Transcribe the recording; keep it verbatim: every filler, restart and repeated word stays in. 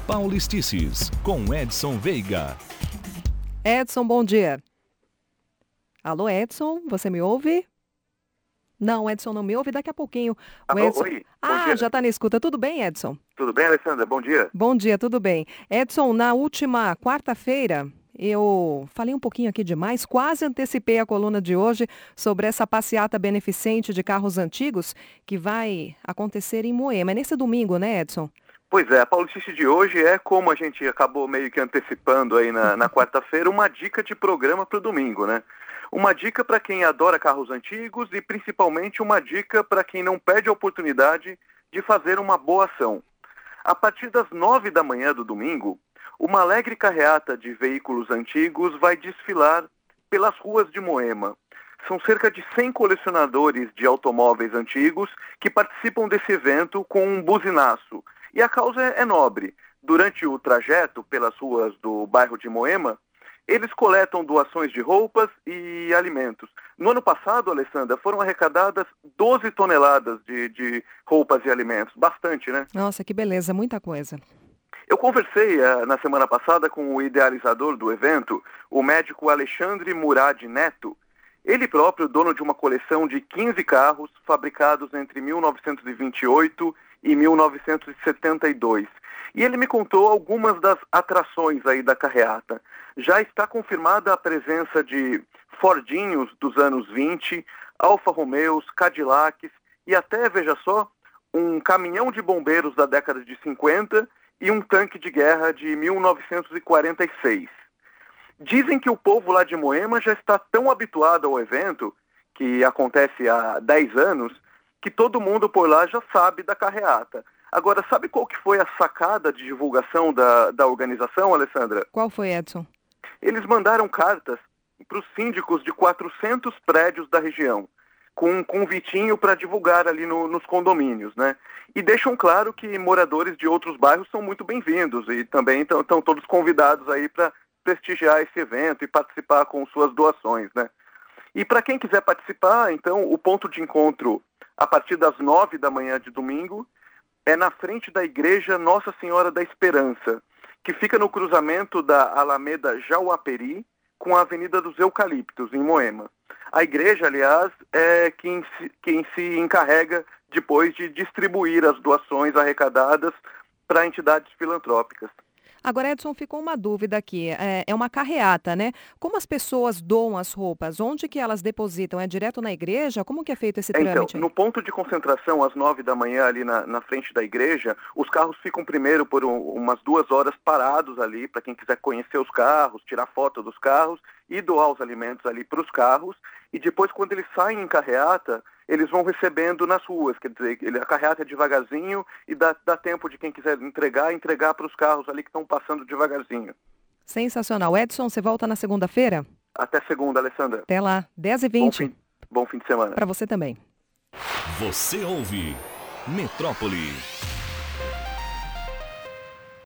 Paulistices, com Edson Veiga. Edson, bom dia. Alô, Edson, você me ouve? Não, Edson não me ouve, daqui a pouquinho. O Alô, Edson... oi, ah, dia. Já está na escuta. Tudo bem, Edson? Tudo bem, Alessandra? Bom dia. Bom dia, tudo bem. Edson, na última quarta-feira, eu falei um pouquinho aqui demais, quase antecipei a coluna de hoje sobre essa passeata beneficente de carros antigos que vai acontecer em Moema. É nesse domingo, né, Edson? Pois é, a Paulistice de hoje é, como a gente acabou meio que antecipando aí na, na quarta-feira, uma dica de programa para o domingo, né? Uma dica para quem adora carros antigos e principalmente uma dica para quem não perde a oportunidade de fazer uma boa ação. A partir das nove da manhã do domingo, uma alegre carreata de veículos antigos vai desfilar pelas ruas de Moema. São cerca de cem colecionadores de automóveis antigos que participam desse evento com um buzinaço. E a causa é nobre. Durante o trajeto pelas ruas do bairro de Moema, eles coletam doações de roupas e alimentos. No ano passado, Alessandra, foram arrecadadas doze toneladas de, de roupas e alimentos. Bastante, né? Nossa, que beleza, muita coisa. Eu conversei uh, na semana passada com o idealizador do evento, o médico Alexandre Murad Neto. Ele próprio, dono de uma coleção de quinze carros fabricados entre mil novecentos e vinte e oito e mil novecentos e setenta e dois. E ele me contou algumas das atrações aí da carreata. Já está confirmada a presença de Fordinhos dos anos vinte, Alfa Romeos, Cadillacs e até, veja só, um caminhão de bombeiros da década de cinquenta e um tanque de guerra de mil novecentos e quarenta e seis. Dizem que o povo lá de Moema já está tão habituado ao evento, que acontece há dez anos, que todo mundo por lá já sabe da carreata. Agora, sabe qual que foi a sacada de divulgação da, da organização, Alessandra? Qual foi, Edson? Eles mandaram cartas para os síndicos de quatrocentos prédios da região, com um convitinho para divulgar ali no, nos condomínios, né? E deixam claro que moradores de outros bairros são muito bem-vindos e também estão todos convidados aí para prestigiar esse evento e participar com suas doações, né? E para quem quiser participar, então, o ponto de encontro a partir das nove da manhã de domingo é na frente da igreja Nossa Senhora da Esperança, que fica no cruzamento da Alameda Jauaperi com a Avenida dos Eucaliptos, em Moema. A igreja, aliás, é quem se, quem se encarrega depois de distribuir as doações arrecadadas para entidades filantrópicas. Agora, Edson, ficou uma dúvida aqui. É, é uma carreata, né? Como as pessoas doam as roupas? Onde que elas depositam? É direto na igreja? Como que é feito esse trâmite? Então, no ponto de concentração, às nove da manhã, ali na, na frente da igreja, os carros ficam primeiro por um, umas duas horas parados ali, para quem quiser conhecer os carros, tirar foto dos carros e doar os alimentos ali para os carros. E depois, quando eles saem em carreata, eles vão recebendo nas ruas, quer dizer, ele, a carreata é devagarzinho e dá, dá tempo de quem quiser entregar, entregar para os carros ali que estão passando devagarzinho. Sensacional. Edson, você volta na segunda-feira? Até segunda, Alessandra. Até lá, dez e vinte. Bom fim, bom fim de semana. Para você também. Você ouve Metrópole.